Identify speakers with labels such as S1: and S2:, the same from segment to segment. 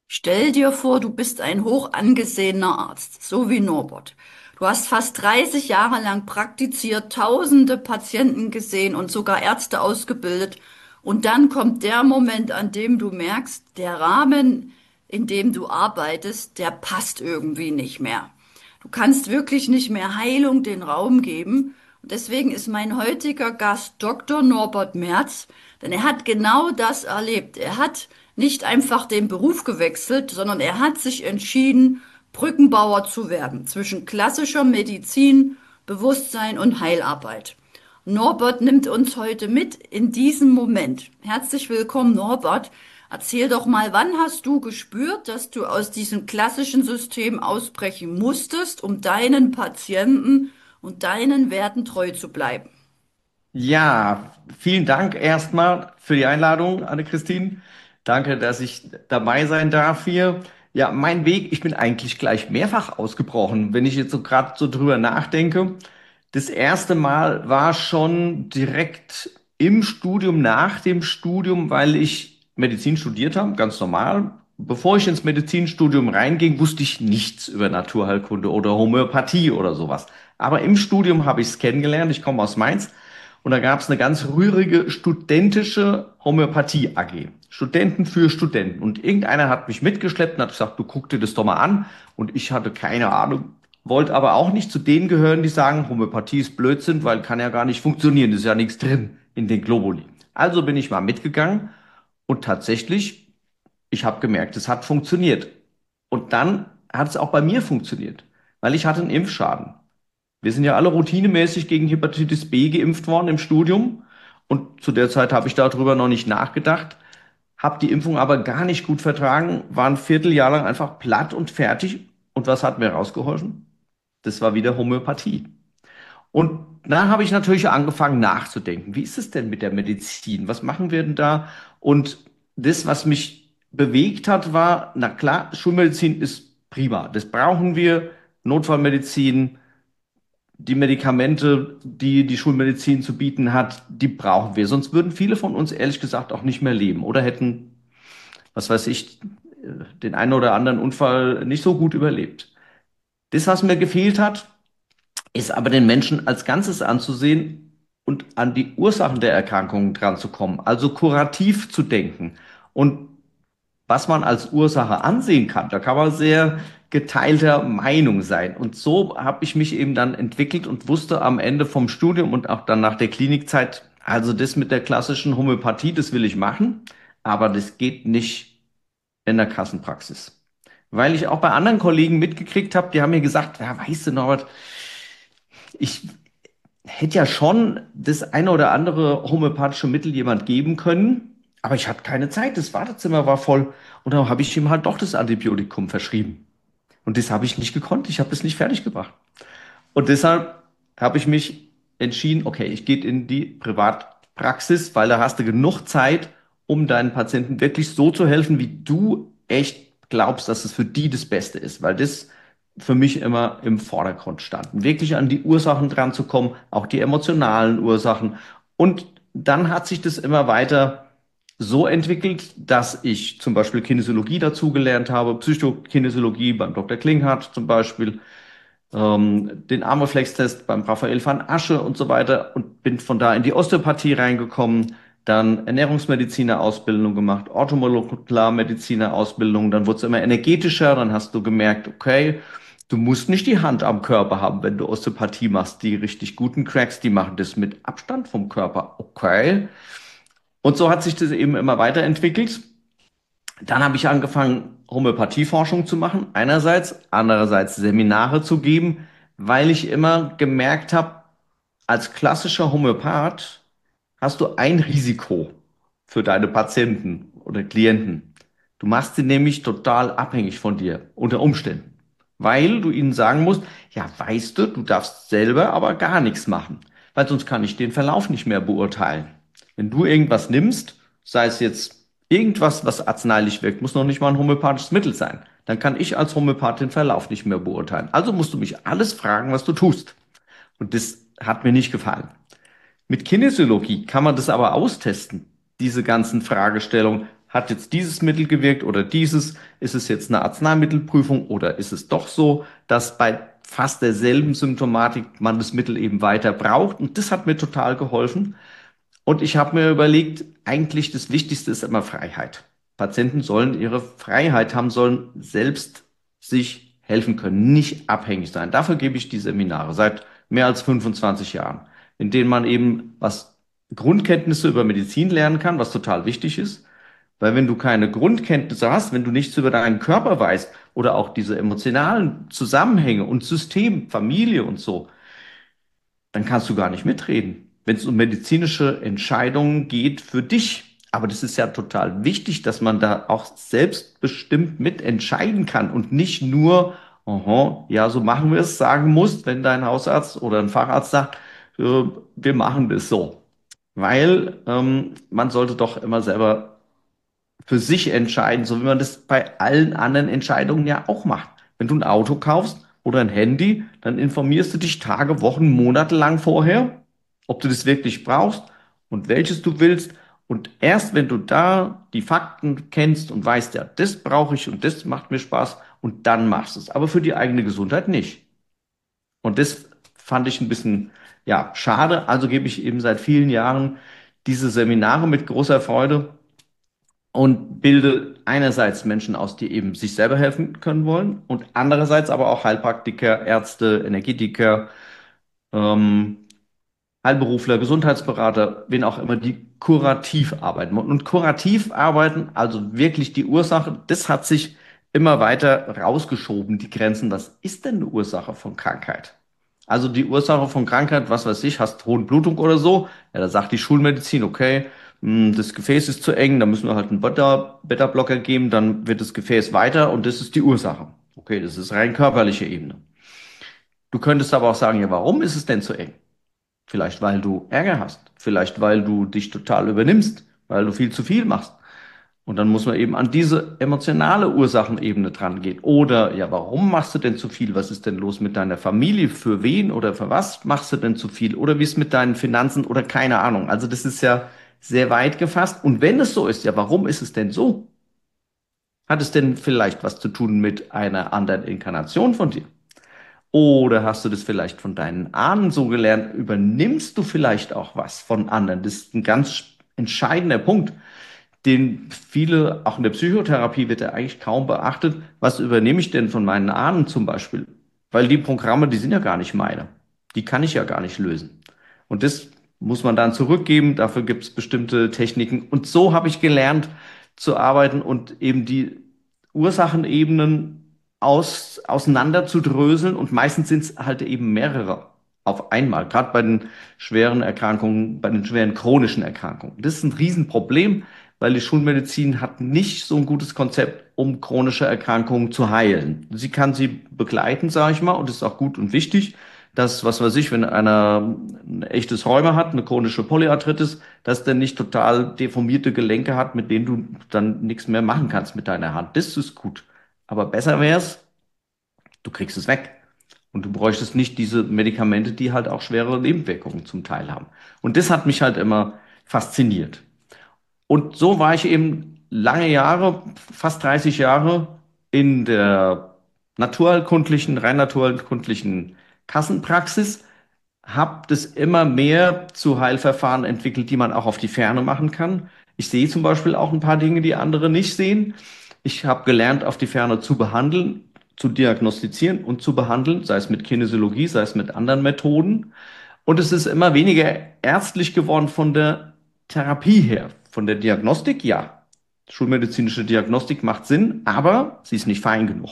S1: Stell dir vor, du bist ein hoch angesehener Arzt, so wie Norbert. Du hast fast 30 Jahre lang praktiziert, tausende Patienten gesehen und sogar Ärzte ausgebildet. Und dann kommt der Moment, an dem du merkst, der Rahmen, in dem du arbeitest, der passt irgendwie nicht mehr. Du kannst wirklich nicht mehr Heilung den Raum geben. Und deswegen ist mein heutiger Gast Dr. Norbert Merz, denn er hat genau das erlebt. Er hat nicht einfach den Beruf gewechselt, sondern er hat sich entschieden, Brückenbauer zu werden zwischen klassischer Medizin, Bewusstsein und Heilarbeit. Norbert nimmt uns heute mit in diesen Moment. Herzlich willkommen, Norbert. Erzähl doch mal, wann hast du gespürt, dass du aus diesem klassischen System ausbrechen musstest, um deinen Patienten und deinen Werten treu zu bleiben?
S2: Ja, vielen Dank erstmal für die Einladung, Anne-Christine. Danke, dass ich dabei sein darf hier. Ja, mein Weg, ich bin eigentlich gleich mehrfach ausgebrochen, wenn ich jetzt so gerade so drüber nachdenke. Das erste Mal war schon direkt im Studium, nach dem Studium, weil ich Medizin studiert habe, ganz normal. Bevor ich ins Medizinstudium reinging, wusste ich nichts über Naturheilkunde oder Homöopathie oder sowas. Aber im Studium habe ich es kennengelernt. Ich komme aus Mainz. Und da gab es eine ganz rührige studentische Homöopathie AG. Studenten für Studenten. Und irgendeiner hat mich mitgeschleppt und hat gesagt, du guck dir das doch mal an. Und ich hatte keine Ahnung, wollte aber auch nicht zu denen gehören, die sagen, Homöopathie ist Blödsinn, weil kann ja gar nicht funktionieren, ist ja nichts drin in den Globuli. Also bin ich mal mitgegangen und tatsächlich, ich habe gemerkt, es hat funktioniert. Und dann hat es auch bei mir funktioniert, weil ich hatte einen Impfschaden. Wir sind ja alle routinemäßig gegen Hepatitis B geimpft worden im Studium. Und zu der Zeit habe ich darüber noch nicht nachgedacht, habe die Impfung aber gar nicht gut vertragen, war ein Vierteljahr lang einfach platt und fertig. Und was hat mir rausgeholfen? Das war wieder Homöopathie. Und da habe ich natürlich angefangen nachzudenken. Wie ist es denn mit der Medizin? Was machen wir denn da? Und das, was mich bewegt hat, war, na klar, Schulmedizin ist prima. Das brauchen wir. Notfallmedizin, die Medikamente, die die Schulmedizin zu bieten hat, die brauchen wir. Sonst würden viele von uns ehrlich gesagt auch nicht mehr leben oder hätten, was weiß ich, den einen oder anderen Unfall nicht so gut überlebt. Das, was mir gefehlt hat, ist aber den Menschen als Ganzes anzusehen und an die Ursachen der Erkrankungen dran zu kommen, also kurativ zu denken. Und was man als Ursache ansehen kann. Da kann man sehr geteilter Meinung sein. Und so habe ich mich eben dann entwickelt und wusste am Ende vom Studium und auch dann nach der Klinikzeit, also das mit der klassischen Homöopathie, das will ich machen, aber das geht nicht in der Kassenpraxis. Weil ich auch bei anderen Kollegen mitgekriegt habe, die haben mir gesagt, ja, weißt du, Norbert, ich hätte ja schon das eine oder andere homöopathische Mittel jemand geben können, aber ich hatte keine Zeit. Das Wartezimmer war voll. Und dann habe ich ihm halt doch das Antibiotikum verschrieben. Und das habe ich nicht gekonnt. Ich habe es nicht fertig gebracht. Und deshalb habe ich mich entschieden, okay, ich gehe in die Privatpraxis, weil da hast du genug Zeit, um deinen Patienten wirklich so zu helfen, wie du echt glaubst, dass es für die das Beste ist. Weil das für mich immer im Vordergrund stand. Wirklich an die Ursachen dran zu kommen, auch die emotionalen Ursachen. Und dann hat sich das immer weiter so entwickelt, dass ich zum Beispiel Kinesiologie dazugelernt habe, Psychokinesiologie beim Dr. Klinghardt zum Beispiel, den Armreflextest beim Raphael van Asche und so weiter und bin von da in die Osteopathie reingekommen, dann Ernährungsmediziner-Ausbildung gemacht, Orthomolekularmediziner-Ausbildung, dann wurde es immer energetischer, dann hast du gemerkt, okay, du musst nicht die Hand am Körper haben, wenn du Osteopathie machst. Die richtig guten Cracks, die machen das mit Abstand vom Körper. Okay. Und so hat sich das eben immer weiterentwickelt. Dann habe ich angefangen, Homöopathieforschung zu machen, einerseits, andererseits Seminare zu geben, weil ich immer gemerkt habe, als klassischer Homöopath hast du ein Risiko für deine Patienten oder Klienten. Du machst sie nämlich total abhängig von dir unter Umständen, weil du ihnen sagen musst, ja, weißt du, du darfst selber aber gar nichts machen, weil sonst kann ich den Verlauf nicht mehr beurteilen. Wenn du irgendwas nimmst, sei es jetzt irgendwas, was arzneilich wirkt, muss noch nicht mal ein homöopathisches Mittel sein, dann kann ich als Homöopath den Verlauf nicht mehr beurteilen. Also musst du mich alles fragen, was du tust. Und das hat mir nicht gefallen. Mit Kinesiologie kann man das aber austesten, diese ganzen Fragestellungen. hat jetzt dieses Mittel gewirkt oder dieses, ist es jetzt eine Arzneimittelprüfung oder ist es doch so, dass bei fast derselben Symptomatik man das Mittel eben weiter braucht. Und das hat mir total geholfen. Und ich habe mir überlegt, eigentlich das Wichtigste ist immer Freiheit. Patienten sollen ihre Freiheit haben, sollen selbst sich helfen können, nicht abhängig sein. Dafür gebe ich die Seminare seit mehr als 25 Jahren, in denen man eben was Grundkenntnisse über Medizin lernen kann, was total wichtig ist. Weil wenn du keine Grundkenntnisse hast, wenn du nichts über deinen Körper weißt oder auch diese emotionalen Zusammenhänge und System, Familie und so, dann kannst du gar nicht mitreden, wenn es um medizinische Entscheidungen geht für dich. Aber das ist ja total wichtig, dass man da auch selbstbestimmt mitentscheiden kann und nicht nur, aha, ja, so machen wir es, sagen muss, wenn dein Hausarzt oder ein Facharzt sagt, wir machen das so. Weil man sollte doch immer selber für sich entscheiden, so wie man das bei allen anderen Entscheidungen ja auch macht. Wenn du ein Auto kaufst oder ein Handy, dann informierst du dich Tage, Wochen, Monate lang vorher, ob du das wirklich brauchst und welches du willst. Und erst wenn du da die Fakten kennst und weißt, ja, das brauche ich und das macht mir Spaß und dann machst du es. Aber für die eigene Gesundheit nicht. Und das fand ich ein bisschen, ja, schade. Also gebe ich eben seit vielen Jahren diese Seminare mit großer Freude und bilde einerseits Menschen aus, die eben sich selber helfen können wollen und andererseits aber auch Heilpraktiker, Ärzte, Energetiker, ähm, Heilberufler, Gesundheitsberater, wen auch immer, die kurativ arbeiten. Und kurativ arbeiten, also wirklich die Ursache, das hat sich immer weiter rausgeschoben, die Grenzen. Was ist denn eine Ursache von Krankheit? Also die Ursache von Krankheit, was weiß ich, hast hohen Blutdruck oder so, ja, da sagt die Schulmedizin, okay, das Gefäß ist zu eng, da müssen wir halt einen Beta-Blocker geben, dann wird das Gefäß weiter und das ist die Ursache. Okay, das ist rein körperliche Ebene. Du könntest aber auch sagen, ja, warum ist es denn zu eng? Vielleicht, weil du Ärger hast. Vielleicht, weil du dich total übernimmst, weil du viel zu viel machst. Und dann muss man eben an diese emotionale Ursachenebene dran gehen. Oder, ja, warum machst du denn zu viel? Was ist denn los mit deiner Familie? Für wen oder für was machst du denn zu viel? Oder wie ist mit deinen Finanzen oder keine Ahnung. Also das ist ja sehr weit gefasst. Und wenn es so ist, ja, warum ist es denn so? Hat es denn vielleicht was zu tun mit einer anderen Inkarnation von dir? Oder hast du das vielleicht von deinen Ahnen so gelernt? Übernimmst du vielleicht auch was von anderen? Das ist ein ganz entscheidender Punkt, den viele, auch in der Psychotherapie wird er eigentlich kaum beachtet. Was übernehme ich denn von meinen Ahnen zum Beispiel? Weil die Programme, die sind ja gar nicht meine. Die kann ich ja gar nicht lösen. Und das muss man dann zurückgeben. Dafür gibt es bestimmte Techniken. Und so habe ich gelernt zu arbeiten und eben die Ursachenebenen auseinander zu dröseln. Und meistens sind es halt eben mehrere auf einmal. Gerade bei den schweren Erkrankungen, bei den schweren chronischen Erkrankungen. Das ist ein Riesenproblem, weil die Schulmedizin hat nicht so ein gutes Konzept, um chronische Erkrankungen zu heilen. Sie kann sie begleiten, sage ich mal, und das ist auch gut und wichtig, dass, was weiß ich, wenn einer ein echtes Rheuma hat, eine chronische Polyarthritis, dass der nicht total deformierte Gelenke hat, mit denen du dann nichts mehr machen kannst mit deiner Hand. Das ist gut. Aber besser wäre es, du kriegst es weg. Und du bräuchtest nicht diese Medikamente, die halt auch schwere Nebenwirkungen zum Teil haben. Und das hat mich halt immer fasziniert. Und so war ich eben lange Jahre, fast 30 Jahre in der naturheilkundlichen, rein naturheilkundlichen Kassenpraxis, habe das immer mehr zu Heilverfahren entwickelt, die man auch auf die Ferne machen kann. Ich sehe zum Beispiel auch ein paar Dinge, die andere nicht sehen. Ich habe gelernt, auf die Ferne zu behandeln, zu diagnostizieren und zu behandeln, sei es mit Kinesiologie, sei es mit anderen Methoden. Und es ist immer weniger ärztlich geworden von der Therapie her. Von der Diagnostik, ja. Schulmedizinische Diagnostik macht Sinn, aber sie ist nicht fein genug.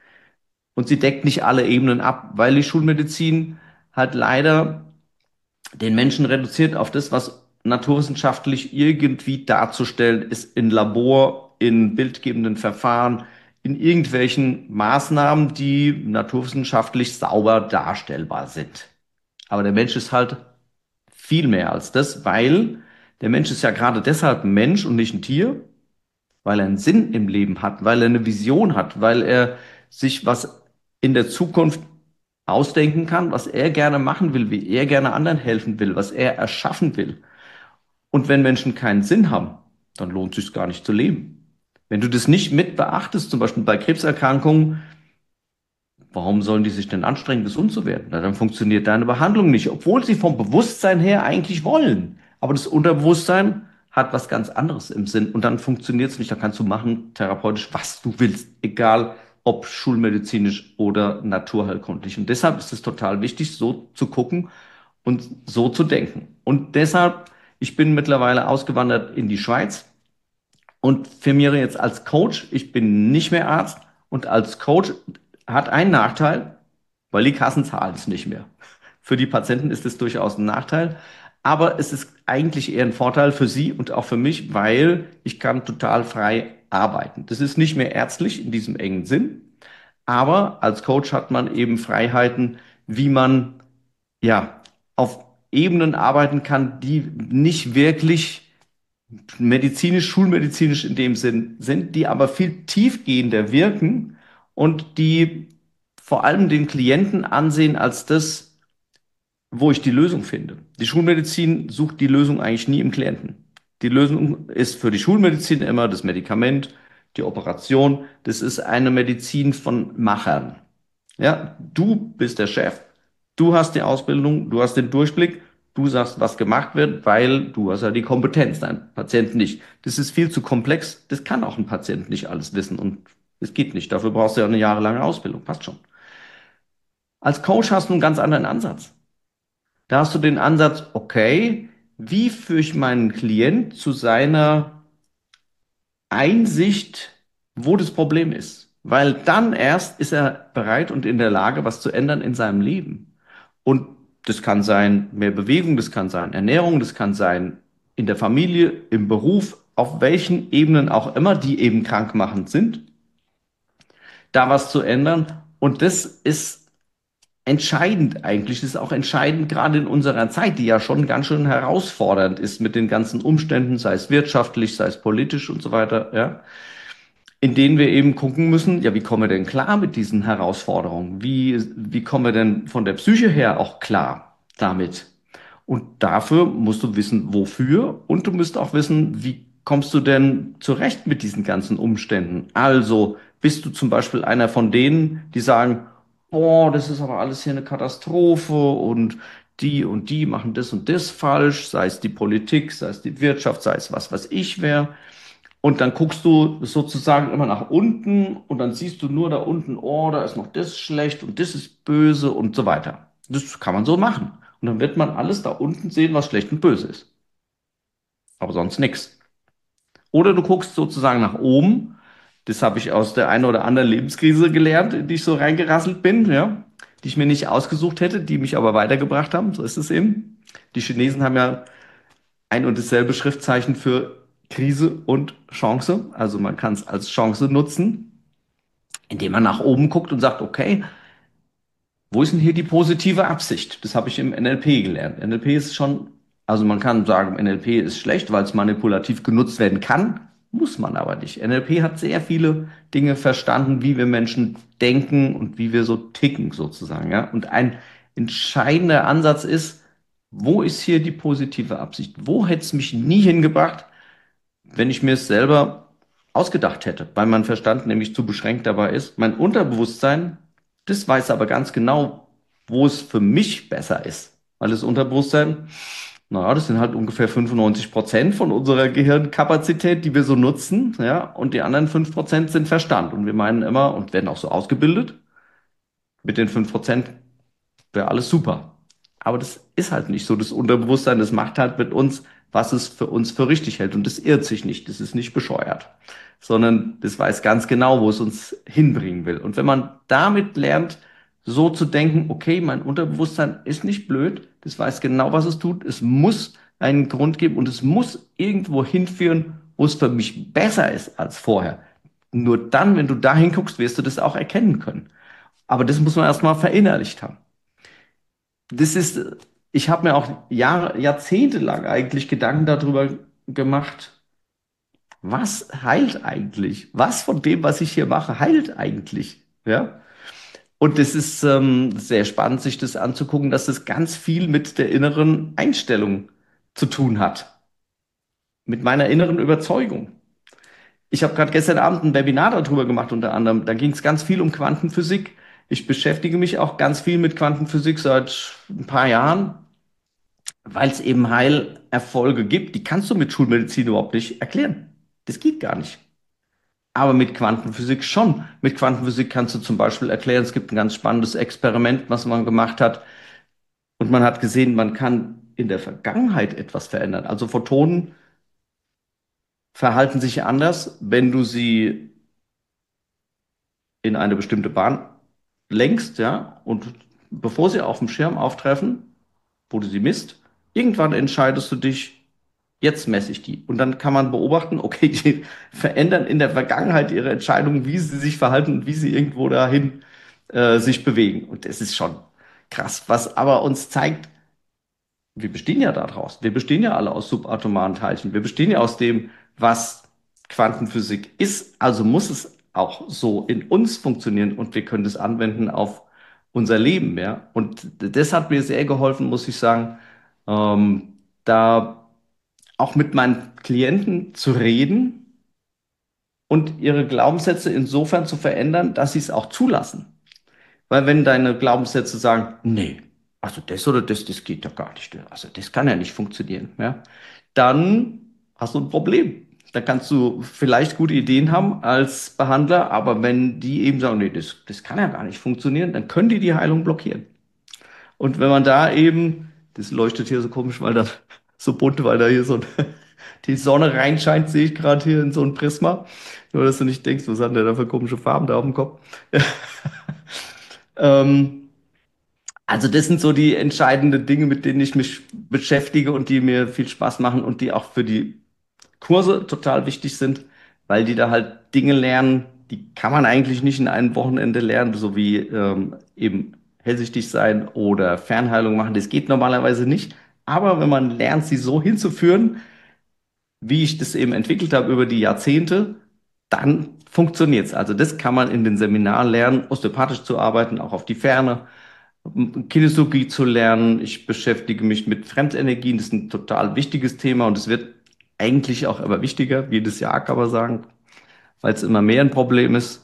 S2: Und sie deckt nicht alle Ebenen ab, weil die Schulmedizin halt leider den Menschen reduziert auf das, was naturwissenschaftlich irgendwie darzustellen ist in Labor, in bildgebenden Verfahren, in irgendwelchen Maßnahmen, die naturwissenschaftlich sauber darstellbar sind. Aber der Mensch ist halt viel mehr als das, weil der Mensch ist ja gerade deshalb ein Mensch und nicht ein Tier, weil er einen Sinn im Leben hat, weil er eine Vision hat, weil er sich was in der Zukunft ausdenken kann, was er gerne machen will, wie er gerne anderen helfen will, was er erschaffen will. Und wenn Menschen keinen Sinn haben, dann lohnt es sich gar nicht zu leben. Wenn du das nicht mit beachtest, zum Beispiel bei Krebserkrankungen, warum sollen die sich denn anstrengen, gesund zu werden? Na, dann funktioniert deine Behandlung nicht, obwohl sie vom Bewusstsein her eigentlich wollen. Aber das Unterbewusstsein hat was ganz anderes im Sinn und dann funktioniert es nicht. Da kannst du machen, therapeutisch, was du willst, egal ob schulmedizinisch oder naturheilkundlich. Und deshalb ist es total wichtig, so zu gucken und so zu denken. Und deshalb, ich bin mittlerweile ausgewandert in die Schweiz und firmiere jetzt als Coach. Ich bin nicht mehr Arzt und als Coach hat einen Nachteil, weil die Kassen zahlen es nicht mehr. Für die Patienten ist es durchaus ein Nachteil, aber es ist eigentlich eher ein Vorteil für sie und auch für mich, weil ich kann total frei arbeiten. Das ist nicht mehr ärztlich in diesem engen Sinn, aber als Coach hat man eben Freiheiten, wie man ja auf Ebenen arbeiten kann, die nicht wirklich medizinisch, schulmedizinisch in dem Sinn sind, die aber viel tiefgehender wirken und die vor allem den Klienten ansehen als das, wo ich die Lösung finde. Die Schulmedizin sucht die Lösung eigentlich nie im Klienten. Die Lösung ist für die Schulmedizin immer das Medikament, die Operation. Das ist eine Medizin von Machern. Ja, du bist der Chef, du hast die Ausbildung, du hast den Durchblick, du sagst, was gemacht wird, weil du hast ja die Kompetenz, dein Patient nicht. Das ist viel zu komplex, das kann auch ein Patient nicht alles wissen und es geht nicht. Dafür brauchst du ja eine jahrelange Ausbildung, passt schon. Als Coach hast du einen ganz anderen Ansatz. Da hast du den Ansatz, okay, wie führe ich meinen Klient zu seiner Einsicht, wo das Problem ist? Weil dann erst ist er bereit und in der Lage, was zu ändern in seinem Leben. Und das kann sein mehr Bewegung, das kann sein Ernährung, das kann sein in der Familie, im Beruf, auf welchen Ebenen auch immer, die eben krankmachend sind, da was zu ändern. Und das ist entscheidend eigentlich. Das ist auch entscheidend gerade in unserer Zeit, die ja schon ganz schön herausfordernd ist mit den ganzen Umständen, sei es wirtschaftlich, sei es politisch und so weiter, ja, in denen wir eben gucken müssen, ja, wie kommen wir denn klar mit diesen Herausforderungen? Wie kommen wir denn von der Psyche her auch klar damit? Und dafür musst du wissen, wofür, und du musst auch wissen, wie kommst du denn zurecht mit diesen ganzen Umständen? Also, bist du zum Beispiel einer von denen, die sagen, boah, das ist aber alles hier eine Katastrophe und die machen das und das falsch, sei es die Politik, sei es die Wirtschaft, sei es was ich wäre. Und dann guckst du sozusagen immer nach unten und dann siehst du nur da unten, oh, da ist noch das schlecht und das ist böse und so weiter. Das kann man so machen. Und dann wird man alles da unten sehen, was schlecht und böse ist. Aber sonst nichts. Oder du guckst sozusagen nach oben. Das habe ich aus der einen oder anderen Lebenskrise gelernt, in die ich so reingerasselt bin, ja, die ich mir nicht ausgesucht hätte, die mich aber weitergebracht haben. So ist es eben. Die Chinesen haben ja ein und dasselbe Schriftzeichen für Krise und Chance. Also man kann es als Chance nutzen, indem man nach oben guckt und sagt, okay, wo ist denn hier die positive Absicht? Das habe ich im NLP gelernt. NLP ist schon, also man kann sagen, NLP ist schlecht, weil es manipulativ genutzt werden kann, muss man aber nicht. NLP hat sehr viele Dinge verstanden, wie wir Menschen denken und wie wir so ticken sozusagen, ja. Und ein entscheidender Ansatz ist, wo ist hier die positive Absicht? Wo hätte es mich nie hingebracht, wenn ich mir es selber ausgedacht hätte, weil mein Verstand nämlich zu beschränkt dabei ist. Mein Unterbewusstsein, das weiß aber ganz genau, wo es für mich besser ist. Weil das Unterbewusstsein, naja, das sind halt ungefähr 95% von unserer Gehirnkapazität, die wir so nutzen, ja, und die anderen 5% sind Verstand. Und wir meinen immer und werden auch so ausgebildet, mit den 5% wäre alles super. Aber das ist halt nicht so. Das Unterbewusstsein, das macht halt mit uns, was es für uns für richtig hält. Und das irrt sich nicht. Das ist nicht bescheuert, sondern das weiß ganz genau, wo es uns hinbringen will. Und wenn man damit lernt, so zu denken, okay, mein Unterbewusstsein ist nicht blöd, das weiß genau, was es tut. Es muss einen Grund geben und es muss irgendwo hinführen, wo es für mich besser ist als vorher. Nur dann, wenn du da hinguckst, wirst du das auch erkennen können. Aber das muss man erstmal verinnerlicht haben. Das ist, ich habe mir auch jahrzehntelang eigentlich Gedanken darüber gemacht, was heilt eigentlich? Was von dem, was ich hier mache, heilt eigentlich? Ja? Und es ist sehr spannend, sich das anzugucken, dass es ganz viel mit der inneren Einstellung zu tun hat. mit meiner inneren Überzeugung. Ich habe gerade gestern Abend ein Webinar darüber gemacht, unter anderem. Da ging es ganz viel um Quantenphysik. Ich beschäftige mich auch ganz viel mit Quantenphysik seit ein paar Jahren, weil es eben Heilerfolge gibt. Die kannst du mit Schulmedizin überhaupt nicht erklären. Das geht gar nicht. Aber mit Quantenphysik schon. Mit Quantenphysik kannst du zum Beispiel erklären, es gibt ein ganz spannendes Experiment, was man gemacht hat. Und man hat gesehen, man kann in der Vergangenheit etwas verändern. Also Photonen verhalten sich anders, wenn du sie in eine bestimmte Bahn lenkst, ja, und bevor sie auf dem Schirm auftreffen, wo du sie misst, irgendwann entscheidest du dich, jetzt messe ich die. Und dann kann man beobachten, okay, die verändern in der Vergangenheit ihre Entscheidung, wie sie sich verhalten und wie sie irgendwo dahin sich bewegen. Und das ist schon krass, was aber uns zeigt, wir bestehen ja daraus. Wir bestehen ja alle aus subatomaren Teilchen. Wir bestehen ja aus dem, was Quantenphysik ist. Also muss es auch so in uns funktionieren und wir können das anwenden auf unser Leben, ja. Und das hat mir sehr geholfen, muss ich sagen, da auch mit meinen Klienten zu reden und ihre Glaubenssätze insofern zu verändern, dass sie es auch zulassen. Weil wenn deine Glaubenssätze sagen, nee, also das oder das, das geht doch gar nicht, also das kann ja nicht funktionieren, ja, dann hast du ein Problem. Da kannst du vielleicht gute Ideen haben als Behandler, aber wenn die eben sagen, nee, das kann ja gar nicht funktionieren, dann können die Heilung blockieren. Und wenn man da eben, das leuchtet hier so komisch, weil da so bunt, weil da hier so die Sonne reinscheint, sehe ich gerade hier in so ein Prisma. Nur, dass du nicht denkst, was hat der da für komische Farben da auf dem Kopf? Ähm, also das sind so die entscheidenden Dinge, mit denen ich mich beschäftige und die mir viel Spaß machen und die auch für die Kurse total wichtig sind, weil die da halt Dinge lernen, die kann man eigentlich nicht in einem Wochenende lernen, so wie eben hellsichtig sein oder Fernheilung machen. Das geht normalerweise nicht. Aber wenn man lernt, sie so hinzuführen, wie ich das eben entwickelt habe über die Jahrzehnte, dann funktioniert's. Also das kann man in den Seminaren lernen, osteopathisch zu arbeiten, auch auf die Ferne. Kinesiologie zu lernen. Ich beschäftige mich mit Fremdenergien. Das ist ein total wichtiges Thema und es wird eigentlich auch immer wichtiger, jedes Jahr kann man sagen, weil es immer mehr ein Problem ist.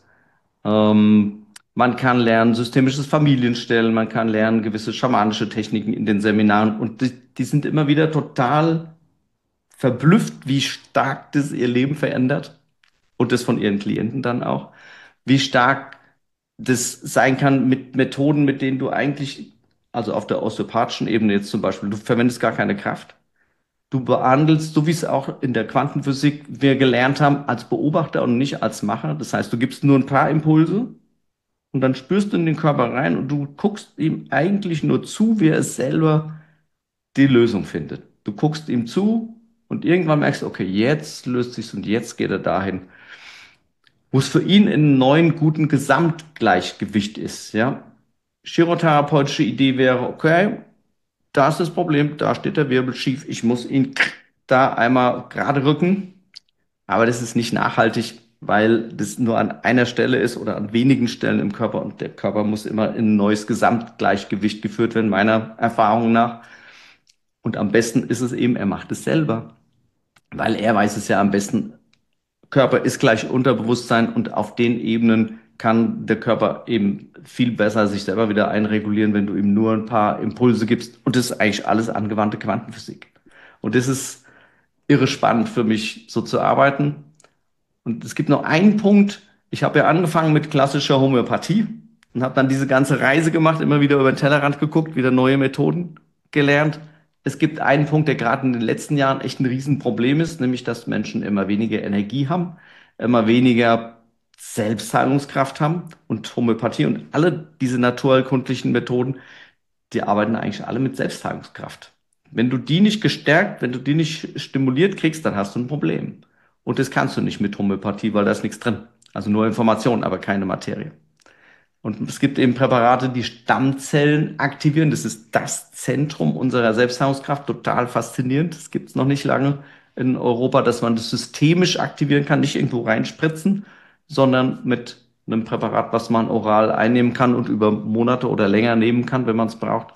S2: Man kann lernen systemisches Familienstellen, man kann lernen gewisse schamanische Techniken in den Seminaren und die sind immer wieder total verblüfft, wie stark das ihr Leben verändert und das von ihren Klienten dann auch, wie stark das sein kann mit Methoden, mit denen du eigentlich, also auf der osteopathischen Ebene jetzt zum Beispiel, du verwendest gar keine Kraft. Du behandelst, so wie es auch in der Quantenphysik wir gelernt haben, als Beobachter und nicht als Macher. Das heißt, du gibst nur ein paar Impulse und dann spürst du in den Körper rein und du guckst ihm eigentlich nur zu, wie er es selber die Lösung findet. Du guckst ihm zu und irgendwann merkst du, okay, jetzt löst sich's und jetzt geht er dahin, wo es für ihn in einem neuen, guten Gesamtgleichgewicht ist, ja. Chirotherapeutische Idee wäre, okay, da ist das Problem, da steht der Wirbel schief, ich muss ihn da einmal gerade rücken, aber das ist nicht nachhaltig, weil das nur an einer Stelle ist oder an wenigen Stellen im Körper und der Körper muss immer in ein neues Gesamtgleichgewicht geführt werden, meiner Erfahrung nach. Und am besten ist es eben, er macht es selber, weil er weiß es ja am besten. Körper ist gleich Unterbewusstsein und auf den Ebenen kann der Körper eben viel besser sich selber wieder einregulieren, wenn du ihm nur ein paar Impulse gibst. Und das ist eigentlich alles angewandte Quantenphysik. Und das ist irre spannend für mich, so zu arbeiten. Und es gibt noch einen Punkt. Ich habe ja angefangen mit klassischer Homöopathie und habe dann diese ganze Reise gemacht, immer wieder über den Tellerrand geguckt, wieder neue Methoden gelernt. Es gibt einen Punkt, der gerade in den letzten Jahren echt ein Riesenproblem ist, nämlich dass Menschen immer weniger Energie haben, immer weniger Selbstheilungskraft haben und Homöopathie und alle diese naturheilkundlichen Methoden, die arbeiten eigentlich alle mit Selbstheilungskraft. Wenn du die nicht gestärkt, wenn du die nicht stimuliert kriegst, dann hast du ein Problem. Und das kannst du nicht mit Homöopathie, weil da ist nichts drin. Also nur Information, aber keine Materie. Und es gibt eben Präparate, die Stammzellen aktivieren. Das ist das Zentrum unserer Selbstheilungskraft. Total faszinierend. Das gibt es noch nicht lange in Europa, dass man das systemisch aktivieren kann, nicht irgendwo reinspritzen, sondern mit einem Präparat, was man oral einnehmen kann und über Monate oder länger nehmen kann, wenn man es braucht.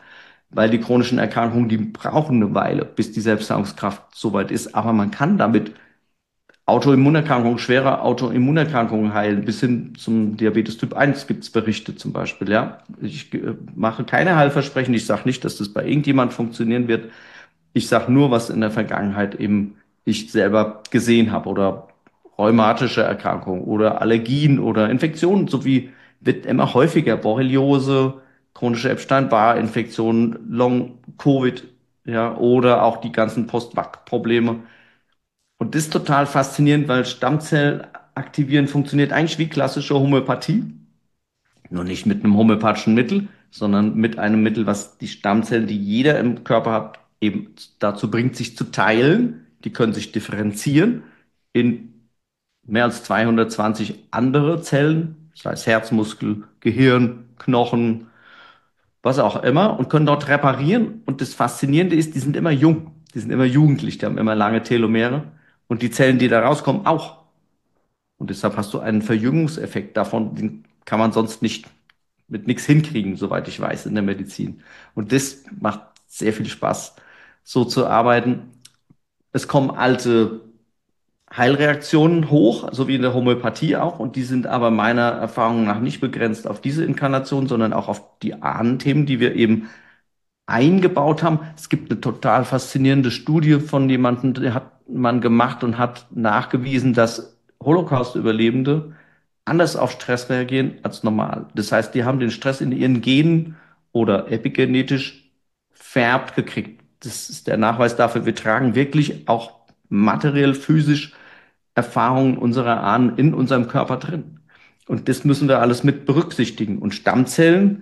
S2: weil die chronischen Erkrankungen, die brauchen eine Weile, bis die Selbstheilungskraft soweit ist. Aber man kann damit Autoimmunerkrankungen, schwere Autoimmunerkrankungen heilen, bis hin zum Diabetes Typ 1 gibt es Berichte zum Beispiel, ja. Ich mache keine Heilversprechen, ich sage nicht, dass das bei irgendjemand funktionieren wird. Ich sage nur, was in der Vergangenheit eben ich selber gesehen habe oder rheumatische Erkrankungen oder Allergien oder Infektionen, sowie wird immer häufiger Borreliose, chronische Epstein-Barr-Infektionen, Long-Covid, ja, oder auch die ganzen Post-Vac-Probleme. Und das ist total faszinierend, weil Stammzell aktivieren funktioniert eigentlich wie klassische Homöopathie, nur nicht mit einem homöopathischen Mittel, sondern mit einem Mittel, was die Stammzellen, die jeder im Körper hat, eben dazu bringt, sich zu teilen. Die können sich differenzieren in mehr als 220 andere Zellen, das heißt Herz, Muskel, Gehirn, Knochen, was auch immer, und können dort reparieren. Und das Faszinierende ist, die sind immer jung, die sind immer jugendlich, die haben immer lange Telomere. Und die Zellen, die da rauskommen, auch. Und deshalb hast du einen Verjüngungseffekt davon, den kann man sonst nicht mit nichts hinkriegen, soweit ich weiß, in der Medizin. Und das macht sehr viel Spaß, so zu arbeiten. Es kommen alte Heilreaktionen hoch, so wie in der Homöopathie auch. Und die sind aber meiner Erfahrung nach nicht begrenzt auf diese Inkarnation, sondern auch auf die Ahnenthemen, die wir eben eingebaut haben. Es gibt eine total faszinierende Studie von jemandem, der hat man gemacht und hat nachgewiesen, dass Holocaust-Überlebende anders auf Stress reagieren als normal. Das heißt, die haben den Stress in ihren Genen oder epigenetisch vererbt gekriegt. Das ist der Nachweis dafür. Wir tragen wirklich auch materiell, physisch Erfahrungen unserer Ahnen in unserem Körper drin. Und das müssen wir alles mit berücksichtigen. Und Stammzellen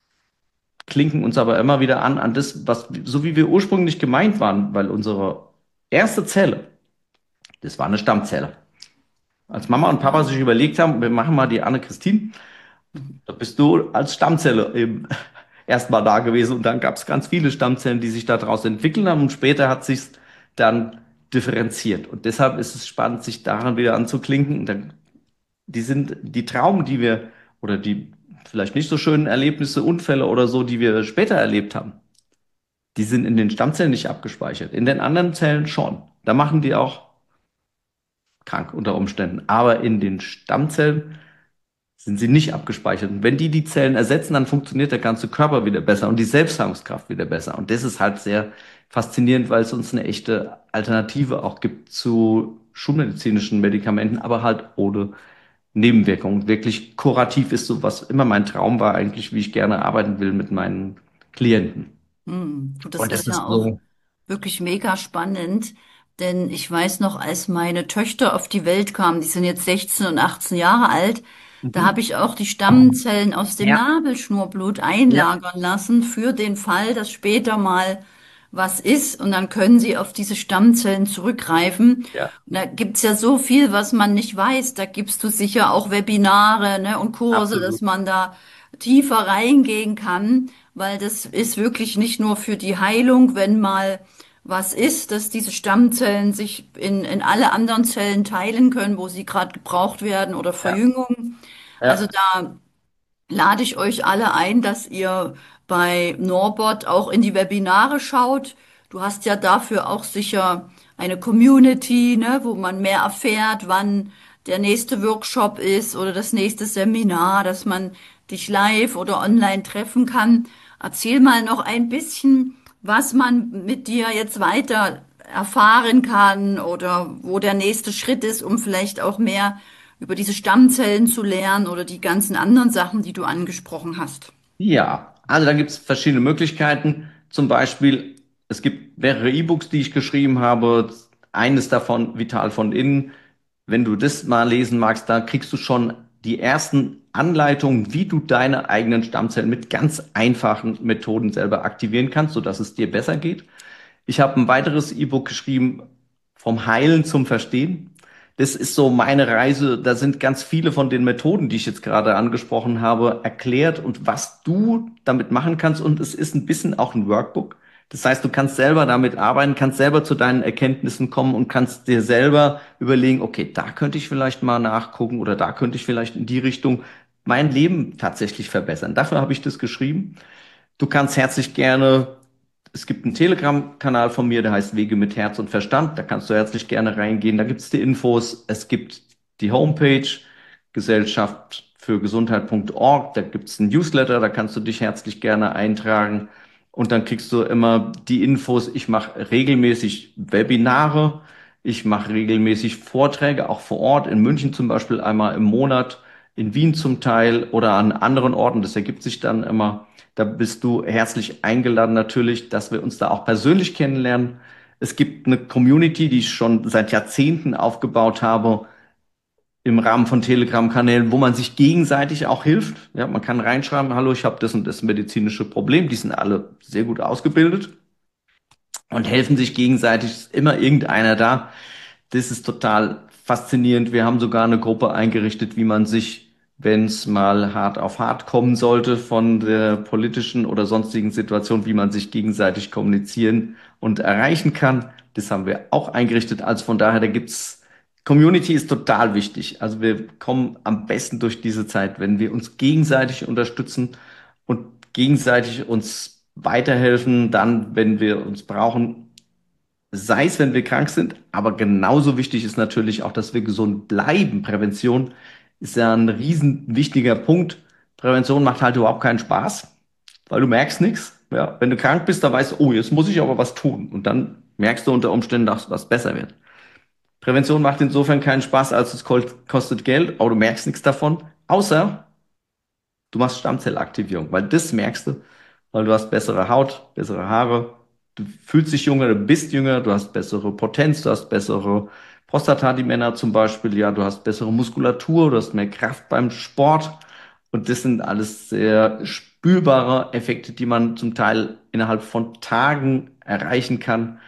S2: klinken uns aber immer wieder an das, was, so wie wir ursprünglich gemeint waren, weil unsere erste Zelle, das war eine Stammzelle. Als Mama und Papa sich überlegt haben, wir machen mal die Anne-Christine, da bist du als Stammzelle eben erstmal da gewesen und dann gab es ganz viele Stammzellen, die sich daraus entwickeln haben und später hat sich's dann differenziert. Und deshalb ist es spannend, sich daran wieder anzuklinken. Und dann, die sind die Traumen, die wir oder die vielleicht nicht so schönen Erlebnisse, Unfälle oder so, die wir später erlebt haben, die sind in den Stammzellen nicht abgespeichert. In den anderen Zellen schon. Da machen die auch krank unter Umständen. Aber in den Stammzellen sind sie nicht abgespeichert. Und wenn die Zellen ersetzen, dann funktioniert der ganze Körper wieder besser und die Selbstheilungskraft wieder besser. Und das ist halt sehr faszinierend, weil es uns eine echte Alternative auch gibt zu schulmedizinischen Medikamenten, aber halt ohne Nebenwirkungen. Wirklich kurativ ist so, was immer mein Traum war, eigentlich, wie ich gerne arbeiten will mit meinen Klienten.
S1: Du, das
S2: Und
S1: ist
S2: das
S1: ja
S2: ist
S1: auch
S2: so,
S1: wirklich mega spannend, denn ich weiß noch, als meine Töchter auf die Welt kamen, die sind jetzt 16 und 18 Jahre alt, da habe
S2: mhm.
S1: ich auch die Stammzellen aus dem
S2: Ja,
S1: Nabelschnurblut
S2: ja,
S1: einlagern lassen für den Fall, dass später mal was ist und dann können sie auf diese Stammzellen zurückgreifen.
S2: ja,
S1: Und da gibt's ja so viel, was man nicht weiß. Da gibst du sicher auch Webinare, ne, und Kurse, dass
S2: absolut.
S1: man da tiefer reingehen kann, weil das ist wirklich nicht nur für die Heilung, wenn mal was ist, dass diese Stammzellen sich in alle anderen Zellen teilen können, wo sie gerade gebraucht werden oder
S2: Ja,
S1: Verjüngung. Also
S2: ja,
S1: da lade ich euch alle ein, dass ihr bei Norbert auch in die Webinare schaut. Du hast ja dafür auch sicher eine Community, ne, wo man mehr erfährt, wann der nächste Workshop ist oder das nächste Seminar, dass man dich live oder online treffen kann. Erzähl mal noch ein bisschen, was man mit dir jetzt weiter erfahren kann oder wo der nächste Schritt ist, um vielleicht auch mehr über diese Stammzellen zu lernen oder die ganzen anderen Sachen, die du angesprochen hast.
S2: ja. Also da gibt es verschiedene Möglichkeiten. Zum Beispiel, es gibt mehrere E-Books, die ich geschrieben habe. Eines davon, Vital von innen. Wenn du das mal lesen magst, da kriegst du schon die ersten Anleitungen, wie du deine eigenen Stammzellen mit ganz einfachen Methoden selber aktivieren kannst, sodass es dir besser geht. Ich habe ein weiteres E-Book geschrieben, vom Heilen zum Verstehen. Das ist so meine Reise. Da sind ganz viele von den Methoden, die ich jetzt gerade angesprochen habe, erklärt und was du damit machen kannst. Und es ist ein bisschen auch ein Workbook. Das heißt, du kannst selber damit arbeiten, kannst selber zu deinen Erkenntnissen kommen und kannst dir selber überlegen, okay, da könnte ich vielleicht mal nachgucken oder da könnte ich vielleicht in die Richtung mein Leben tatsächlich verbessern. Dafür habe ich das geschrieben. Du kannst herzlich gerne, es gibt einen Telegram-Kanal von mir, der heißt Wege mit Herz und Verstand. Da kannst du herzlich gerne reingehen. Da gibt es die Infos. Es gibt die Homepage Gesellschaft für Gesundheit.org. Da gibt es einen Newsletter, da kannst du dich herzlich gerne eintragen. Und dann kriegst du immer die Infos. Ich mache regelmäßig Webinare. Ich mache regelmäßig Vorträge, auch vor Ort, in München zum Beispiel einmal im Monat, in Wien zum Teil oder an anderen Orten. Das ergibt sich dann immer. Da bist du herzlich eingeladen natürlich, dass wir uns da auch persönlich kennenlernen. Es gibt eine Community, die ich schon seit Jahrzehnten aufgebaut habe, im Rahmen von Telegram-Kanälen, wo man sich gegenseitig auch hilft. Ja, man kann reinschreiben, hallo, ich habe das und das medizinische Problem. Die sind alle sehr gut ausgebildet und helfen sich gegenseitig. Ist immer irgendeiner da. Das ist total faszinierend. Wir haben sogar eine Gruppe eingerichtet, wie man sich, wenn es mal hart auf hart kommen sollte von der politischen oder sonstigen Situation, wie man sich gegenseitig kommunizieren und erreichen kann. Das haben wir auch eingerichtet. Also von daher, da gibt's Community ist total wichtig. Also wir kommen am besten durch diese Zeit, wenn wir uns gegenseitig unterstützen und gegenseitig uns weiterhelfen, dann, wenn wir uns brauchen, sei es, wenn wir krank sind, aber genauso wichtig ist natürlich auch, dass wir gesund bleiben. Prävention ist ja ein riesen wichtiger Punkt. Prävention macht halt überhaupt keinen Spaß, weil du merkst nichts. Ja, wenn du krank bist, dann weißt du, oh, jetzt muss ich aber was tun. Und dann merkst du unter Umständen, dass was besser wird. Prävention macht insofern keinen Spaß, als es kostet Geld, aber du merkst nichts davon, außer du machst Stammzellaktivierung, weil das merkst du, weil du hast bessere Haut, bessere Haare, du fühlst dich jünger, du bist jünger, du hast bessere Potenz, du hast bessere Prostata, die Männer zum Beispiel, ja, du hast bessere Muskulatur, du hast mehr Kraft beim Sport und das sind alles sehr spürbare Effekte, die man zum Teil innerhalb von Tagen erreichen kann.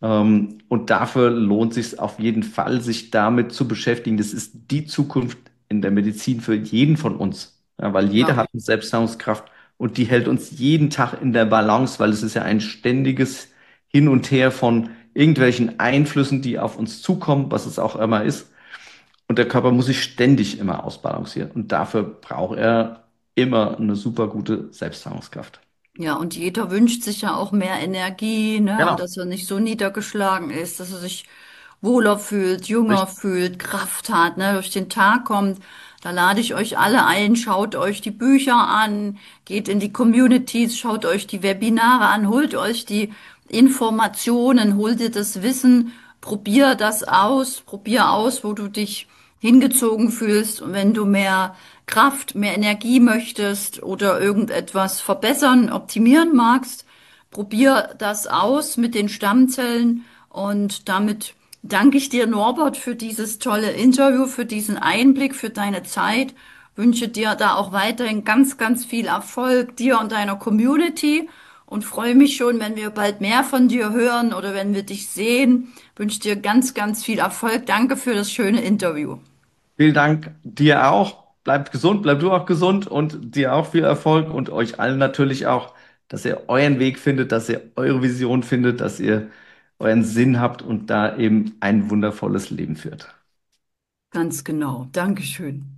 S2: Und dafür lohnt sich auf jeden Fall, sich damit zu beschäftigen. Das ist die Zukunft in der Medizin für jeden von uns. Ja, weil jeder
S1: Ja.
S2: hat eine Selbstheilungskraft und die hält uns jeden Tag in der Balance, weil es ist ja ein ständiges Hin und Her von irgendwelchen Einflüssen, die auf uns zukommen, was es auch immer ist. Und der Körper muss sich ständig immer ausbalancieren. Und dafür braucht er immer eine super gute Selbstheilungskraft.
S1: Ja, und jeder wünscht sich ja auch mehr Energie, ne? Und
S2: Genau.
S1: dass er nicht so niedergeschlagen ist, dass er sich wohler fühlt, jünger
S2: Richtig.
S1: fühlt, Kraft hat, ne? Durch den Tag kommt. Da lade ich euch alle ein, schaut euch die Bücher an, geht in die Communities, schaut euch die Webinare an, holt euch die Informationen, holt dir das Wissen, probier das aus, probier aus, wo du dich hingezogen fühlst und wenn du mehr Kraft, mehr Energie möchtest oder irgendetwas verbessern, optimieren magst, probier das aus mit den Stammzellen und damit danke ich dir, Norbert, für dieses tolle Interview, für diesen Einblick, für deine Zeit. Wünsche dir da auch weiterhin ganz, ganz viel Erfolg, dir und deiner Community und freue mich schon, wenn wir bald mehr von dir hören oder wenn wir dich sehen. Wünsche dir ganz, ganz viel Erfolg. Danke für das schöne Interview.
S2: Vielen Dank dir auch. Bleibt gesund, bleib du auch gesund und dir auch viel Erfolg und euch allen natürlich auch, dass ihr euren Weg findet, dass ihr eure Vision findet, dass ihr euren Sinn habt und da eben ein wundervolles Leben führt.
S1: Ganz genau. Dankeschön.